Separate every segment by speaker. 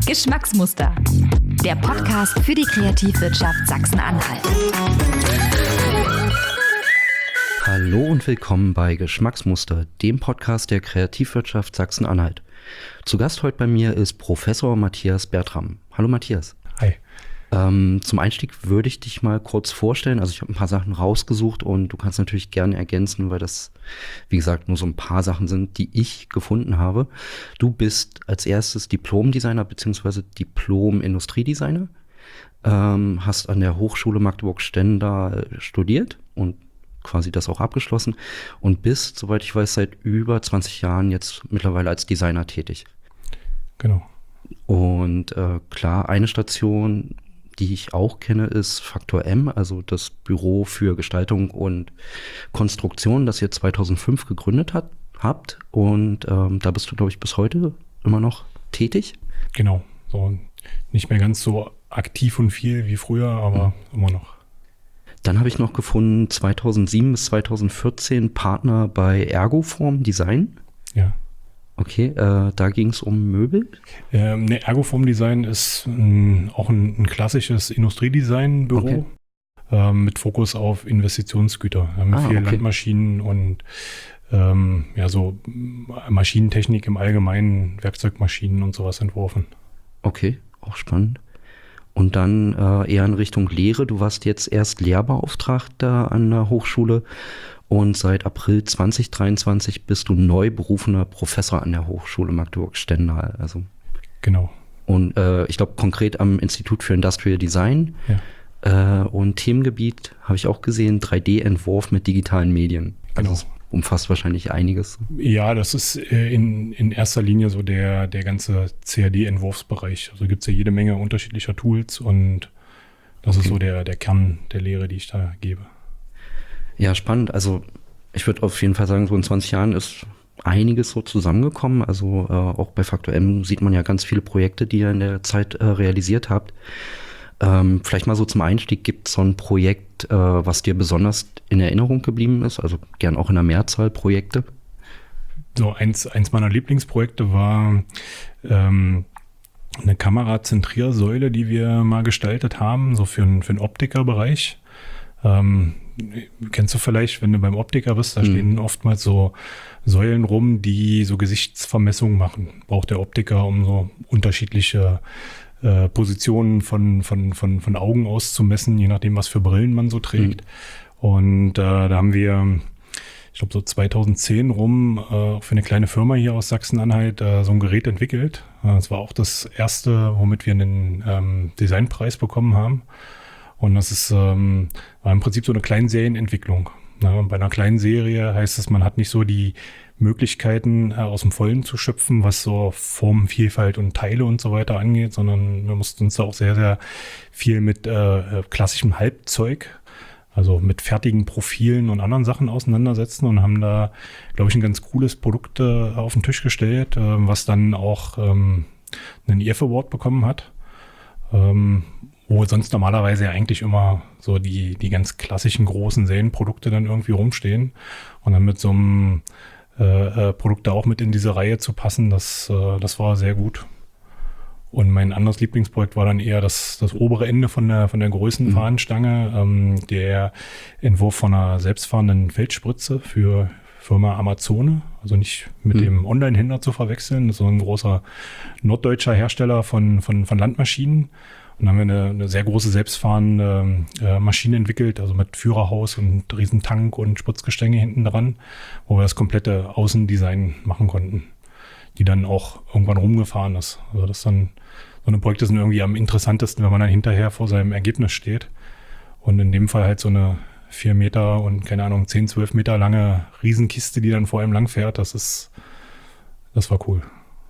Speaker 1: Geschmacksmuster. Der Podcast für die Kreativwirtschaft Sachsen-Anhalt.
Speaker 2: Hallo und willkommen bei Geschmacksmuster, dem Podcast der Kreativwirtschaft Sachsen-Anhalt. Zu Gast heute bei mir ist Professor Matthias Bertram. Hallo Matthias.
Speaker 3: Hi.
Speaker 2: Zum Einstieg würde ich dich mal kurz vorstellen. Also ich habe ein paar Sachen rausgesucht und du kannst natürlich gerne ergänzen, weil das, wie gesagt, nur so ein paar Sachen sind, die ich gefunden habe. Du bist als erstes Diplom-Designer bzw. Diplom-Industriedesigner, hast an der Hochschule Magdeburg-Stendal studiert und quasi das auch abgeschlossen und bist, soweit ich weiß, seit über 20 Jahren jetzt mittlerweile als Designer tätig.
Speaker 3: Genau.
Speaker 2: Und klar, eine Station, die ich auch kenne, ist Faktor M, also das Büro für Gestaltung und Konstruktion, das ihr 2005 gegründet habt. Und da bist du, glaube ich, bis heute immer noch tätig.
Speaker 3: Genau. So nicht mehr ganz so aktiv und viel wie früher, aber immer noch.
Speaker 2: Dann habe ich noch gefunden, 2007 bis 2014 Partner bei Ergoform Design.
Speaker 3: Ja.
Speaker 2: Okay, da ging es um Möbel?
Speaker 3: Ergoform Design ist auch ein klassisches Industriedesign-Büro mit Fokus auf Investitionsgüter. Wir haben viel Landmaschinen und so Maschinentechnik im Allgemeinen, Werkzeugmaschinen und sowas entworfen.
Speaker 2: Okay, auch spannend. Und dann eher in Richtung Lehre. Du warst jetzt erst Lehrbeauftragter an der Hochschule und seit April 2023 bist du neu berufener Professor an der Hochschule Magdeburg-Stendal. Also.
Speaker 3: Genau.
Speaker 2: Und ich glaube konkret am Institut für Industrial Design. Ja. Und Themengebiet habe ich auch gesehen, 3D-Entwurf mit digitalen Medien.
Speaker 3: Genau.
Speaker 2: Also umfasst wahrscheinlich einiges.
Speaker 3: Ja, das ist in erster Linie so der ganze CAD-Entwurfsbereich. Also gibt es ja jede Menge unterschiedlicher Tools und das ist so der Kern der Lehre, die ich da gebe.
Speaker 2: Ja, spannend. Also ich würde auf jeden Fall sagen, so in 20 Jahren ist einiges so zusammengekommen. Also auch bei Faktor M sieht man ja ganz viele Projekte, die ihr in der Zeit realisiert habt. Vielleicht mal so zum Einstieg, gibt es so ein Projekt, was dir besonders in Erinnerung geblieben ist? Also gern auch in der Mehrzahl Projekte.
Speaker 3: So eins meiner Lieblingsprojekte war eine Kamerazentriersäule, die wir mal gestaltet haben, so für den Optikerbereich. Kennst du vielleicht, wenn du beim Optiker bist, da stehen oftmals so Säulen rum, die so Gesichtsvermessungen machen. Braucht der Optiker, um so unterschiedliche Positionen von Augen auszumessen, je nachdem, was für Brillen man so trägt. Und da haben wir, ich glaube so 2010 rum, für eine kleine Firma hier aus Sachsen-Anhalt so ein Gerät entwickelt. Das war auch das erste, womit wir einen Designpreis bekommen haben. Und das ist war im Prinzip so eine Kleinserienentwicklung. Bei einer kleinen Serie heißt es, man hat nicht so die Möglichkeiten aus dem Vollen zu schöpfen, was so Formenvielfalt und Teile und so weiter angeht, sondern wir mussten uns da auch sehr, sehr viel mit klassischem Halbzeug, also mit fertigen Profilen und anderen Sachen auseinandersetzen und haben da, glaube ich, ein ganz cooles Produkt auf den Tisch gestellt, was dann auch einen IF Award bekommen hat. Wo sonst normalerweise ja eigentlich immer so die ganz klassischen großen Serienprodukte dann irgendwie rumstehen. Und dann mit so einem Produkt da auch mit in diese Reihe zu passen, das war sehr gut. Und mein anderes Lieblingsprojekt war dann eher das obere Ende von der Größenfahnenstange, der Entwurf von einer selbstfahrenden Feldspritze für Firma Amazone, also nicht mit dem Online-Händler zu verwechseln, das ist so ein großer norddeutscher Hersteller von Landmaschinen. Und dann haben wir eine sehr große selbstfahrende Maschine entwickelt, also mit Führerhaus und Riesentank und Spritzgestänge hinten dran, wo wir das komplette Außendesign machen konnten, die dann auch irgendwann rumgefahren ist. Also das dann so eine Projekte sind irgendwie am interessantesten, wenn man dann hinterher vor seinem Ergebnis steht. Und in dem Fall halt so eine 4 Meter und 10, 12 Meter lange Riesenkiste, die dann vor einem lang fährt, das war cool.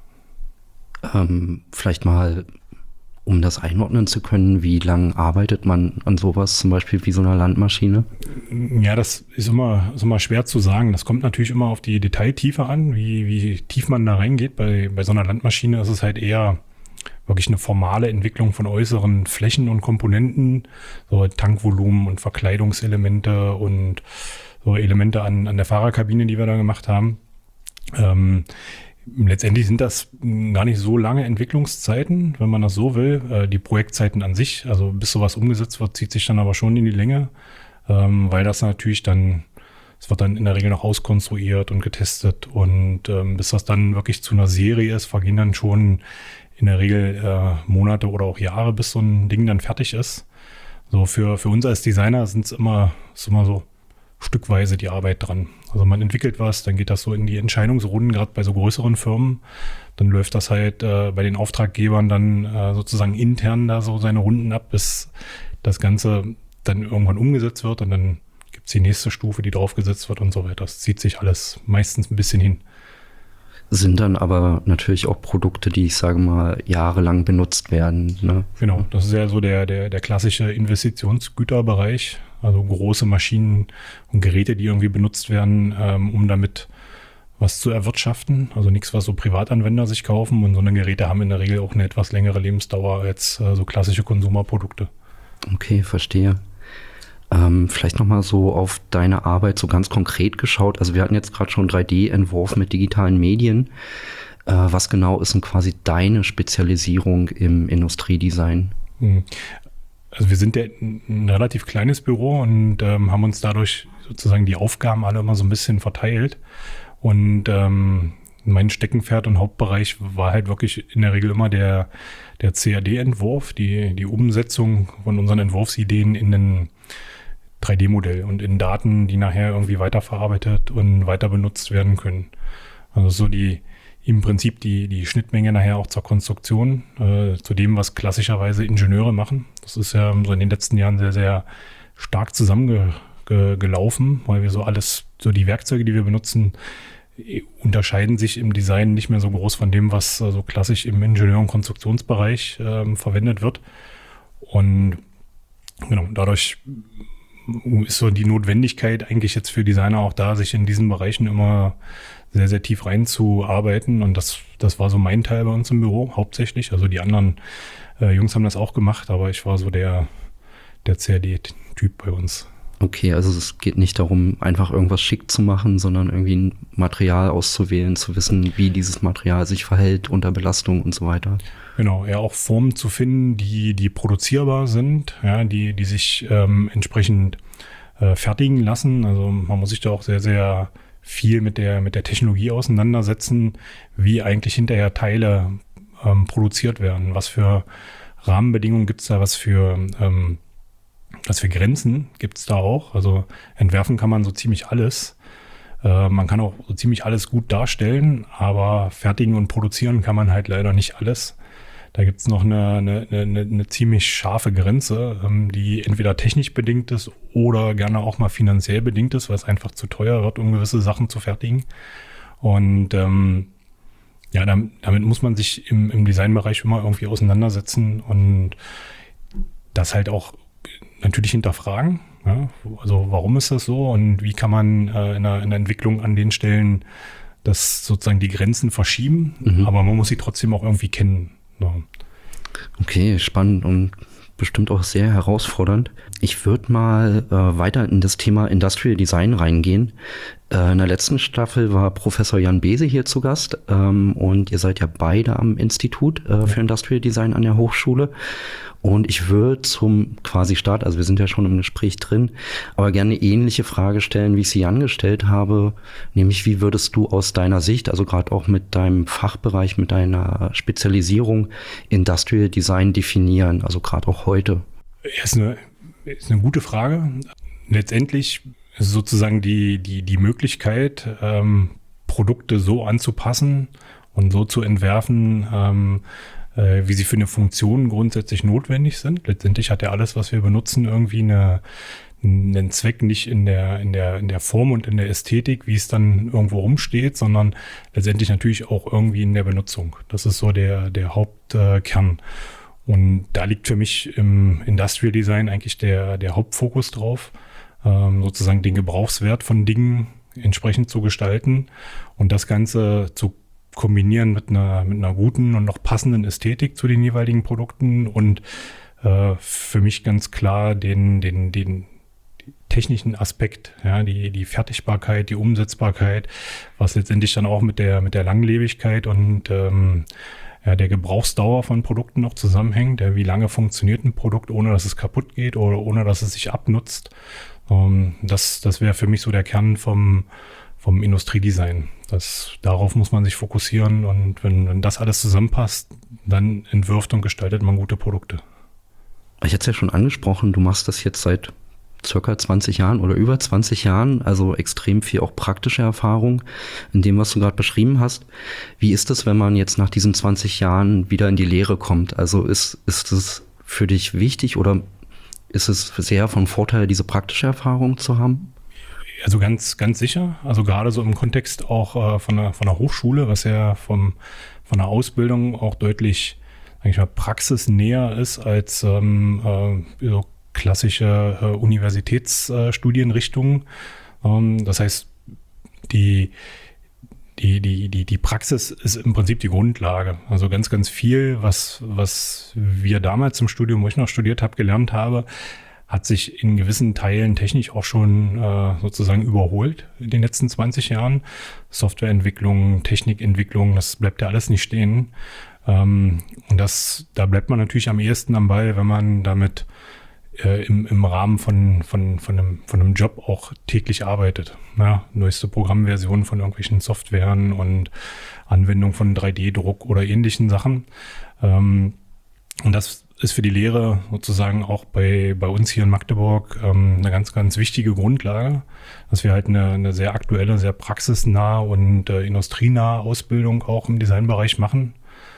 Speaker 2: Vielleicht mal, um das einordnen zu können, wie lange arbeitet man an sowas, zum Beispiel wie so einer Landmaschine?
Speaker 3: Ja, das ist immer schwer zu sagen. Das kommt natürlich immer auf die Detailtiefe an, wie tief man da reingeht. Bei so einer Landmaschine ist es halt eher wirklich eine formale Entwicklung von äußeren Flächen und Komponenten, so Tankvolumen und Verkleidungselemente und so Elemente an der Fahrerkabine, die wir da gemacht haben. Letztendlich sind das gar nicht so lange Entwicklungszeiten, wenn man das so will. Die Projektzeiten an sich, also bis sowas umgesetzt wird, zieht sich dann aber schon in die Länge, weil das natürlich dann, es wird dann in der Regel noch auskonstruiert und getestet und bis das dann wirklich zu einer Serie ist, vergehen dann schon in der Regel Monate oder auch Jahre, bis so ein Ding dann fertig ist. So für uns als Designer ist immer so stückweise die Arbeit dran. Also man entwickelt was, dann geht das so in die Entscheidungsrunden, gerade bei so größeren Firmen. Dann läuft das halt bei den Auftraggebern dann sozusagen intern da so seine Runden ab, bis das Ganze dann irgendwann umgesetzt wird und dann gibt's die nächste Stufe, die draufgesetzt wird und so weiter. Das zieht sich alles meistens ein bisschen hin.
Speaker 2: Sind dann aber natürlich auch Produkte, die, ich sage mal, jahrelang benutzt werden. Ne?
Speaker 3: Genau, das ist ja so der klassische Investitionsgüterbereich, also große Maschinen und Geräte, die irgendwie benutzt werden, um damit was zu erwirtschaften. Also nichts, was so Privatanwender sich kaufen, und so eine Geräte haben in der Regel auch eine etwas längere Lebensdauer als so klassische Konsumerprodukte.
Speaker 2: Okay, verstehe. Vielleicht nochmal so auf deine Arbeit so ganz konkret geschaut. Also wir hatten jetzt gerade schon 3D-Entwurf mit digitalen Medien. Was genau ist denn quasi deine Spezialisierung im Industriedesign?
Speaker 3: Also wir sind ja ein relativ kleines Büro und haben uns dadurch sozusagen die Aufgaben alle immer so ein bisschen verteilt. Und mein Steckenpferd und Hauptbereich war halt wirklich in der Regel immer der CAD-Entwurf, die Umsetzung von unseren Entwurfsideen in den 3D-Modell und in Daten, die nachher irgendwie weiterverarbeitet und weiter benutzt werden können. Also so im Prinzip die Schnittmenge nachher auch zur Konstruktion, zu dem, was klassischerweise Ingenieure machen. Das ist ja so in den letzten Jahren sehr, sehr stark zusammengelaufen, weil wir so die Werkzeuge, die wir benutzen, unterscheiden sich im Design nicht mehr so groß von dem, was so klassisch im Ingenieur- und Konstruktionsbereich verwendet wird. Und genau, dadurch ist so die Notwendigkeit eigentlich jetzt für Designer auch da, sich in diesen Bereichen immer sehr, sehr tief reinzuarbeiten. Und das war so mein Teil bei uns im Büro hauptsächlich. Also die anderen Jungs haben das auch gemacht, aber ich war so der CAD-Typ bei uns.
Speaker 2: Okay, also es geht nicht darum, einfach irgendwas schick zu machen, sondern irgendwie ein Material auszuwählen, zu wissen, wie dieses Material sich verhält unter Belastung und so weiter.
Speaker 3: Genau, ja, auch Formen zu finden, die produzierbar sind, ja, die sich entsprechend fertigen lassen. Also man muss sich da auch sehr, sehr viel mit der Technologie auseinandersetzen, wie eigentlich hinterher Teile produziert werden. Was für Rahmenbedingungen gibt es da, was für Grenzen gibt es da auch. Also entwerfen kann man so ziemlich alles. Man kann auch so ziemlich alles gut darstellen, aber fertigen und produzieren kann man halt leider nicht alles. Da gibt es noch eine ziemlich scharfe Grenze, die entweder technisch bedingt ist oder gerne auch mal finanziell bedingt ist, weil es einfach zu teuer wird, um gewisse Sachen zu fertigen. Und ja, damit muss man sich im Designbereich immer irgendwie auseinandersetzen und das halt auch natürlich hinterfragen. Ja? Also warum ist das so und wie kann man in der Entwicklung an den Stellen das sozusagen die Grenzen verschieben, aber man muss sie trotzdem auch irgendwie kennen. Ja.
Speaker 2: Okay, spannend und bestimmt auch sehr herausfordernd. Ich würde mal weiter in das Thema Industrial Design reingehen. In der letzten Staffel war Professor Jan Bese hier zu Gast und ihr seid ja beide am Institut für Industrial Design an der Hochschule. Und ich würde zum quasi Start, also wir sind ja schon im Gespräch drin, aber gerne eine ähnliche Frage stellen, wie ich sie angestellt habe, nämlich wie würdest du aus deiner Sicht, also gerade auch mit deinem Fachbereich, mit deiner Spezialisierung Industrial Design definieren, also gerade auch heute?
Speaker 3: Ist eine gute Frage. Letztendlich ist sozusagen die Möglichkeit, Produkte so anzupassen und so zu entwerfen, wie sie für eine Funktion grundsätzlich notwendig sind. Letztendlich hat ja alles, was wir benutzen, irgendwie einen Zweck, nicht in der Form und in der Ästhetik, wie es dann irgendwo rumsteht, sondern letztendlich natürlich auch irgendwie in der Benutzung. Das ist so der Hauptkern. Und da liegt für mich im Industrial Design eigentlich der Hauptfokus drauf, sozusagen den Gebrauchswert von Dingen entsprechend zu gestalten und das Ganze zu kombinieren mit einer guten und noch passenden Ästhetik zu den jeweiligen Produkten und für mich ganz klar die technischen Aspekt, ja, die Fertigbarkeit, die Umsetzbarkeit, was letztendlich dann auch mit der Langlebigkeit und der Gebrauchsdauer von Produkten noch zusammenhängt. Wie lange funktioniert ein Produkt, ohne dass es kaputt geht oder ohne dass es sich abnutzt. Das wäre für mich so der Kern vom Industriedesign. Darauf muss man sich fokussieren, und wenn das alles zusammenpasst, dann entwirft und gestaltet man gute Produkte.
Speaker 2: Ich hatte es ja schon angesprochen, du machst das jetzt seit circa 20 Jahren oder über 20 Jahren, also extrem viel auch praktische Erfahrung in dem, was du gerade beschrieben hast. Wie ist es, wenn man jetzt nach diesen 20 Jahren wieder in die Lehre kommt? Also ist es für dich wichtig oder ist es sehr von Vorteil, diese praktische Erfahrung zu haben?
Speaker 3: Also ganz, ganz sicher. Also gerade so im Kontext auch von der Hochschule, was ja von der Ausbildung auch deutlich eigentlich mal praxisnäher ist als so klassische Universitätsstudienrichtungen. Das heißt, die Praxis ist im Prinzip die Grundlage. Also ganz, ganz viel, was wir damals im Studium, wo ich noch studiert habe, gelernt habe, hat sich in gewissen Teilen technisch auch schon sozusagen überholt in den letzten 20 Jahren. Softwareentwicklung, Technikentwicklung, das bleibt ja alles nicht stehen. Und da bleibt man natürlich am ehesten am Ball, wenn man damit im Rahmen von einem Job auch täglich arbeitet. Ja, neueste Programmversionen von irgendwelchen Softwaren und Anwendung von 3D-Druck oder ähnlichen Sachen. Und das ist für die Lehre sozusagen auch bei uns hier in Magdeburg eine ganz, ganz wichtige Grundlage, dass wir halt eine sehr aktuelle, sehr praxisnahe und industrienahe Ausbildung auch im Designbereich machen.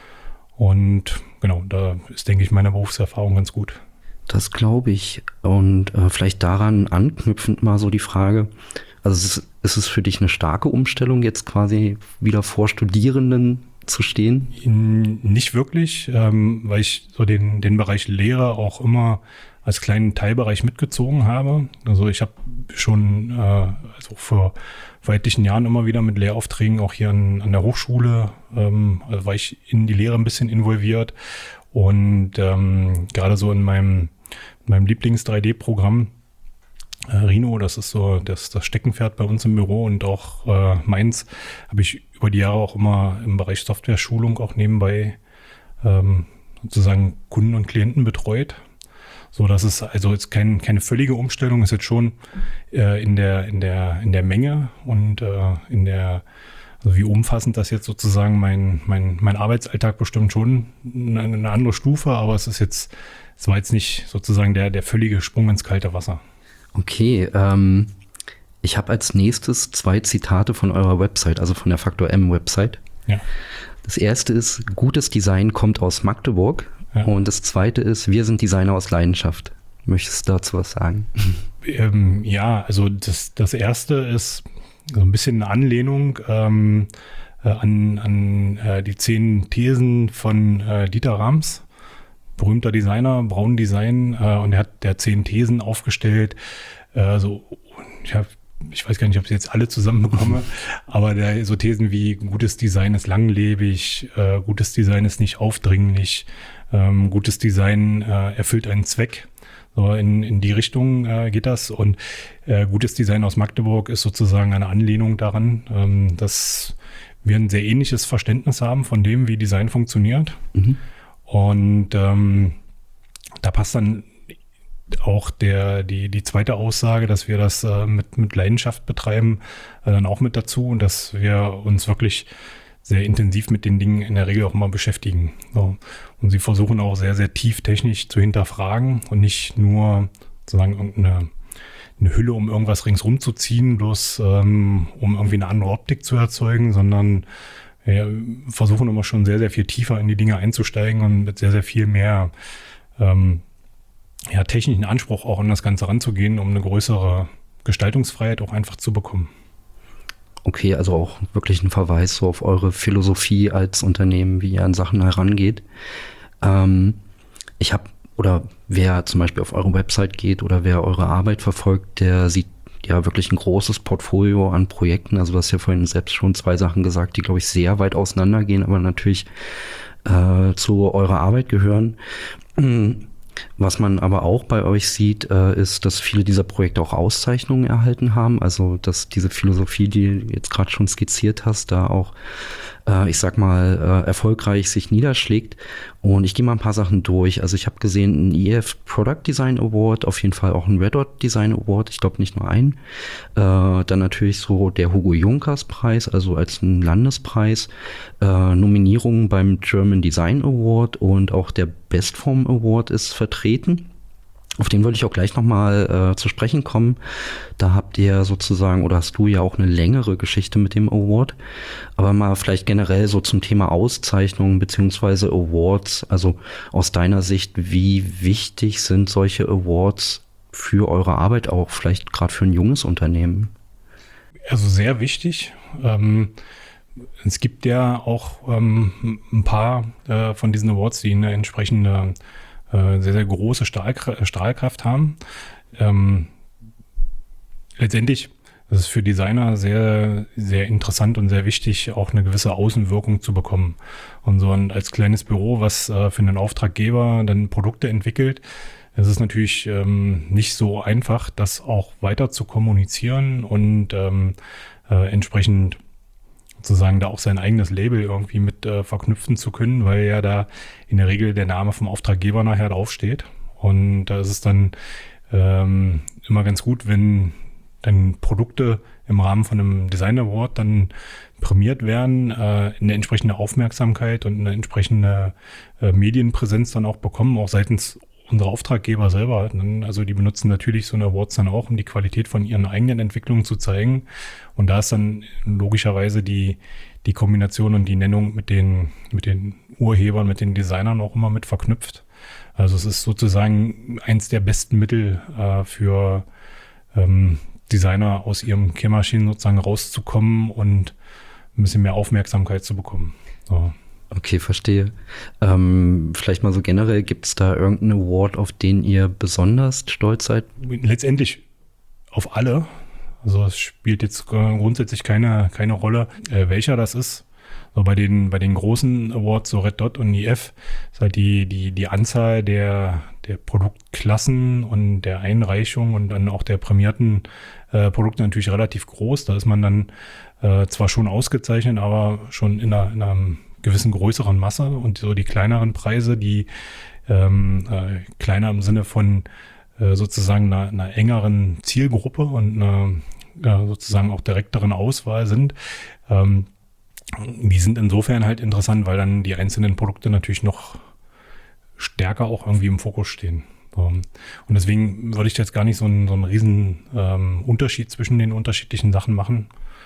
Speaker 3: Und genau, da ist, denke ich, meine Berufserfahrung ganz gut.
Speaker 2: Das glaube ich. Und vielleicht daran anknüpfend mal so die Frage, also ist es für dich eine starke Umstellung, jetzt quasi wieder vor Studierenden zu stehen?
Speaker 3: Nicht wirklich, weil ich so den Bereich Lehre auch immer als kleinen Teilbereich mitgezogen habe. Also ich habe schon also vor etlichen Jahren immer wieder mit Lehraufträgen auch hier an der Hochschule, also war ich in die Lehre ein bisschen involviert, und gerade so in meinem Lieblings-3D-Programm Rhino, das ist so das Steckenpferd bei uns im Büro und auch meins, habe ich über die Jahre auch immer im Bereich Software-Schulung auch nebenbei sozusagen Kunden und Klienten betreut. So, das ist also jetzt keine völlige Umstellung, ist jetzt schon in der Menge und also wie umfassend das jetzt sozusagen mein Arbeitsalltag bestimmt schon eine andere Stufe, aber es war jetzt nicht sozusagen der völlige Sprung ins kalte Wasser.
Speaker 2: Okay, ich habe als nächstes 2 Zitate von eurer Website, also von der Faktor M Website. Ja. Das erste ist, gutes Design kommt aus Magdeburg. Ja. Und das zweite ist, wir sind Designer aus Leidenschaft. Möchtest du dazu was sagen?
Speaker 3: Ja, also das erste ist so ein bisschen eine Anlehnung an die 10 Thesen von Dieter Rams, berühmter Designer, Braun Design, und der hat 10 Thesen aufgestellt. Ich weiß gar nicht, ob ich jetzt alle zusammenbekomme, aber so Thesen wie gutes Design ist langlebig, gutes Design ist nicht aufdringlich, gutes Design erfüllt einen Zweck. So in die Richtung geht das, und gutes Design aus Magdeburg ist sozusagen eine Anlehnung daran, dass wir ein sehr ähnliches Verständnis haben von dem, wie Design funktioniert. Mhm. Und da passt dann auch die zweite Aussage, dass wir das mit Leidenschaft betreiben, dann auch mit dazu, und dass wir uns wirklich sehr intensiv mit den Dingen in der Regel auch immer beschäftigen. So. Und sie versuchen auch sehr, sehr tief technisch zu hinterfragen und nicht nur sozusagen irgendeine Hülle, um irgendwas ringsrum zu ziehen, bloß um irgendwie eine andere Optik zu erzeugen, sondern versuchen immer schon sehr, sehr viel tiefer in die Dinge einzusteigen und mit sehr, sehr viel mehr technischen Anspruch auch an das Ganze ranzugehen, um eine größere Gestaltungsfreiheit auch einfach zu bekommen.
Speaker 2: Okay, also auch wirklich ein Verweis so auf eure Philosophie als Unternehmen, wie ihr an Sachen herangeht. Wer zum Beispiel auf eure Website geht oder wer eure Arbeit verfolgt, der sieht ja wirklich ein großes Portfolio an Projekten. Also du hast ja vorhin selbst schon 2 Sachen gesagt, die, glaube ich, sehr weit auseinandergehen, aber natürlich zu eurer Arbeit gehören. Was man aber auch bei euch sieht, ist, dass viele dieser Projekte auch Auszeichnungen erhalten haben. Also, dass diese Philosophie, die du jetzt gerade schon skizziert hast, da auch, ich sag mal, erfolgreich sich niederschlägt. Und ich gehe mal ein paar Sachen durch. Also, ich habe gesehen, einen EF Product Design Award, auf jeden Fall auch einen Red Dot Design Award. Ich glaube nicht nur einen. Dann natürlich so der Hugo Junkers Preis, also als ein Landespreis. Nominierungen beim German Design Award und auch der Bestform Award ist vertreten. Auf den würde ich auch gleich nochmal zu sprechen kommen. Da habt ihr sozusagen, oder hast du ja auch eine längere Geschichte mit dem Award. Aber mal vielleicht generell so zum Thema Auszeichnungen beziehungsweise Awards. Also aus deiner Sicht, wie wichtig sind solche Awards für eure Arbeit auch, vielleicht gerade für ein junges Unternehmen?
Speaker 3: Also sehr wichtig. Es gibt ja auch ein paar von diesen Awards, die eine entsprechende sehr, sehr große Strahlkraft haben. Letztendlich ist es für Designer sehr, sehr interessant und sehr wichtig, auch eine gewisse Außenwirkung zu bekommen. Und so als kleines Büro, was für einen Auftraggeber dann Produkte entwickelt, es ist natürlich nicht so einfach, das auch weiter zu kommunizieren und entsprechend sozusagen da auch sein eigenes Label irgendwie mit verknüpfen zu können, weil ja da in der Regel der Name vom Auftraggeber nachher draufsteht. Und da ist es dann immer ganz gut, wenn dann Produkte im Rahmen von einem Design Award dann prämiert werden, eine entsprechende Aufmerksamkeit und eine entsprechende Medienpräsenz dann auch bekommen, auch seitens unsere Auftraggeber selber. Also die benutzen natürlich so eine Awards dann auch, um die Qualität von ihren eigenen Entwicklungen zu zeigen. Und da ist dann logischerweise die Kombination und die Nennung mit den Urhebern, mit den Designern auch immer mit verknüpft. Also es ist sozusagen eins der besten Mittel für Designer aus ihrem Kämmerchen sozusagen rauszukommen und ein bisschen mehr Aufmerksamkeit zu bekommen. So.
Speaker 2: Okay, verstehe. Vielleicht mal so generell, gibt es da irgendeinen Award, auf den ihr besonders stolz seid?
Speaker 3: Letztendlich auf alle. Also es spielt jetzt grundsätzlich keine Rolle, welcher das ist. So bei den großen Awards, so Red Dot und EF, ist halt die Anzahl der Produktklassen und der Einreichung und dann auch der prämierten Produkte natürlich relativ groß. Da ist man dann zwar schon ausgezeichnet, aber schon in einer gewissen größeren Masse, und so die kleineren Preise, die kleiner im Sinne von sozusagen einer engeren Zielgruppe und einer sozusagen auch direkteren Auswahl sind, die sind insofern halt interessant, weil dann die einzelnen Produkte natürlich noch stärker auch irgendwie im Fokus stehen. Und deswegen würde ich jetzt gar nicht so einen riesen Unterschied zwischen den unterschiedlichen Sachen machen.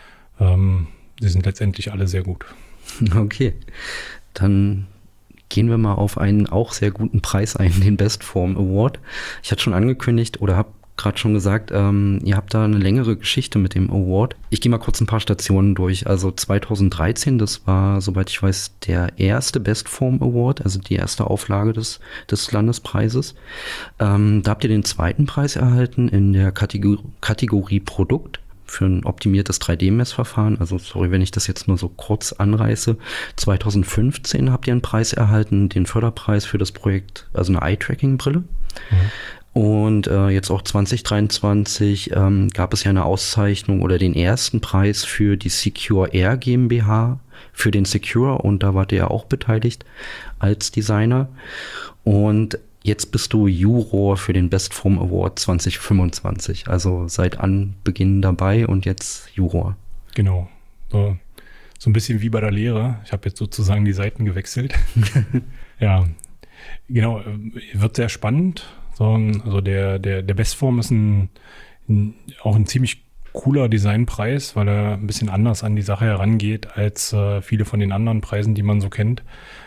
Speaker 3: Sie sind letztendlich alle sehr gut.
Speaker 2: Okay, dann gehen wir mal auf einen auch sehr guten Preis ein, den Bestform Award. Ich hatte schon angekündigt oder habe gerade schon gesagt, ihr habt da eine längere Geschichte mit dem Award. Ich gehe mal kurz ein paar Stationen durch. Also 2013, das war, soweit ich weiß, der erste Bestform Award, also die erste Auflage des Landespreises. Da habt ihr den zweiten Preis erhalten in der Kategorie Produkt für ein optimiertes 3D-Messverfahren. Also sorry, wenn ich das jetzt nur so kurz anreiße. 2015 habt ihr einen Preis erhalten, den Förderpreis für das Projekt, also eine Eye-Tracking-Brille. Mhm. Und jetzt auch 2023 gab es ja eine Auszeichnung oder den ersten Preis für die Secure Air GmbH für den Secure, und da wart ihr ja auch beteiligt als Designer. Und jetzt bist du Juror für den Bestform Award 2025, also seit Anbeginn dabei und jetzt Juror.
Speaker 3: Genau, so ein bisschen wie bei der Lehre. Ich habe jetzt sozusagen die Seiten gewechselt. Ja, genau, wird sehr spannend. So, also der Bestform ist auch ein ziemlich cooler Designpreis, weil er ein bisschen anders an die Sache herangeht als viele von den anderen Preisen, die man so kennt.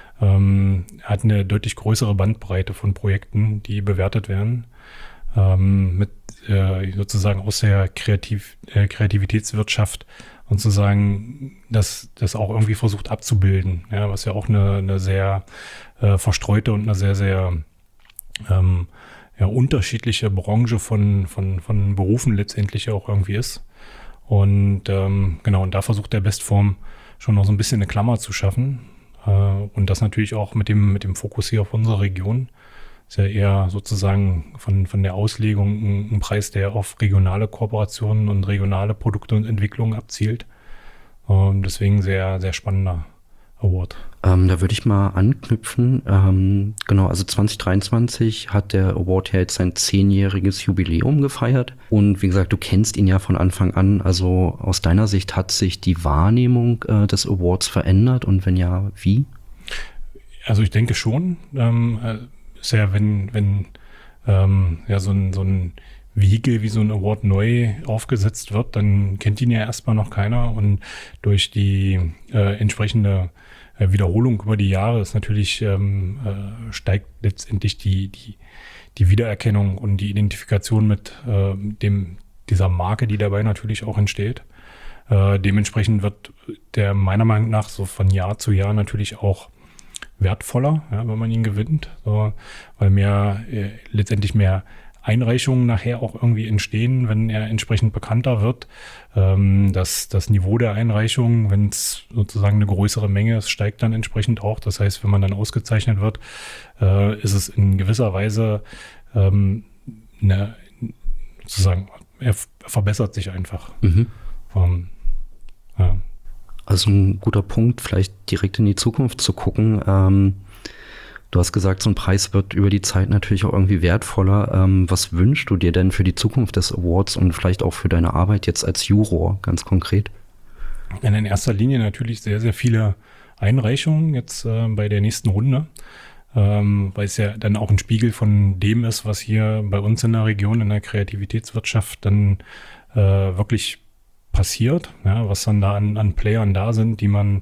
Speaker 3: Hat eine deutlich größere Bandbreite von Projekten, die bewertet werden, mit sozusagen aus der Kreativitätswirtschaft und sozusagen das auch irgendwie versucht abzubilden, ja, was ja auch eine sehr verstreute und eine sehr, sehr unterschiedliche Branche von Berufen letztendlich auch irgendwie ist. Und genau, und da versucht der Bestform schon noch so ein bisschen eine Klammer zu schaffen. Und das natürlich auch mit dem Fokus hier auf unsere Region. ist ja eher sozusagen von der Auslegung ein Preis, der auf regionale Kooperationen und regionale Produkte und Entwicklungen abzielt. Deswegen sehr, sehr spannender Award.
Speaker 2: Da würde ich mal anknüpfen. Genau, also 2023 hat der Award ja jetzt sein 10-jähriges Jubiläum gefeiert. Und wie gesagt, du kennst ihn ja von Anfang an. Also aus deiner Sicht hat sich die Wahrnehmung des Awards verändert? Und wenn ja, wie?
Speaker 3: Also ich denke schon. Ist ja, wenn so ein Vehikel wie so ein Award neu aufgesetzt wird, dann kennt ihn ja erstmal noch keiner. Und durch die entsprechende Wiederholung über die Jahre ist natürlich steigt letztendlich die Wiedererkennung und die Identifikation mit dieser Marke, die dabei natürlich auch entsteht. Dementsprechend wird der meiner Meinung nach so von Jahr zu Jahr natürlich auch wertvoller, ja, wenn man ihn gewinnt, so, weil letztendlich mehr Einreichungen nachher auch irgendwie entstehen, wenn er entsprechend bekannter wird. Das Niveau der Einreichungen, wenn es sozusagen eine größere Menge ist, steigt dann entsprechend auch. Das heißt, wenn man dann ausgezeichnet wird, ist es in gewisser Weise sozusagen, er verbessert sich einfach.
Speaker 2: Mhm.
Speaker 3: Ja.
Speaker 2: Also ein guter Punkt, vielleicht direkt in die Zukunft zu gucken. Du hast gesagt, so ein Preis wird über die Zeit natürlich auch irgendwie wertvoller. Was wünschst du dir denn für die Zukunft des Awards und vielleicht auch für deine Arbeit jetzt als Juror, ganz konkret?
Speaker 3: In erster Linie natürlich sehr, sehr viele Einreichungen jetzt bei der nächsten Runde, weil es ja dann auch ein Spiegel von dem ist, was hier bei uns in der Region, in der Kreativitätswirtschaft dann wirklich passiert, ja, was dann da an Playern da sind, die man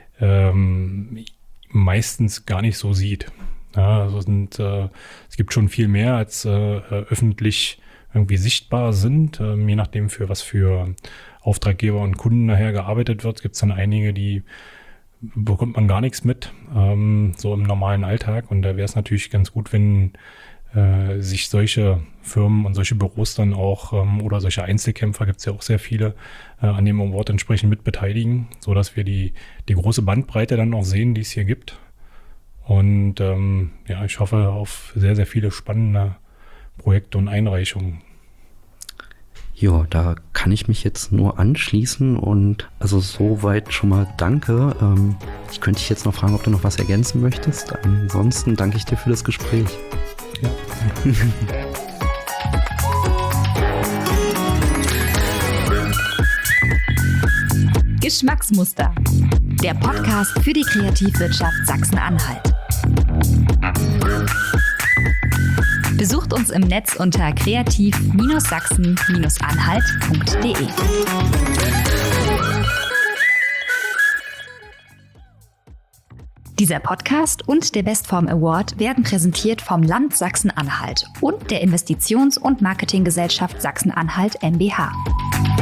Speaker 3: meistens gar nicht so sieht. Ja, also es gibt schon viel mehr, als öffentlich irgendwie sichtbar sind. Je nachdem, für was für Auftraggeber und Kunden nachher gearbeitet wird, gibt es dann einige, die bekommt man gar nichts mit, so im normalen Alltag. Und da wäre es natürlich ganz gut, wenn sich solche Firmen und solche Büros dann auch oder solche Einzelkämpfer, gibt es ja auch sehr viele, an dem Award entsprechend mit beteiligen, sodass wir die große Bandbreite dann auch sehen, die es hier gibt. Und ich hoffe auf sehr, sehr viele spannende Projekte und Einreichungen.
Speaker 2: Ja, da kann ich mich jetzt nur anschließen und also soweit schon mal danke. Ich könnte dich jetzt noch fragen, ob du noch was ergänzen möchtest. Ansonsten danke ich dir für das Gespräch.
Speaker 3: Ja.
Speaker 1: Geschmacksmuster. Der Podcast für die Kreativwirtschaft Sachsen-Anhalt. Besucht uns im Netz unter kreativ-sachsen-anhalt.de. Dieser Podcast und der Bestform Award werden präsentiert vom Land Sachsen-Anhalt und der Investitions- und Marketinggesellschaft Sachsen-Anhalt mbH.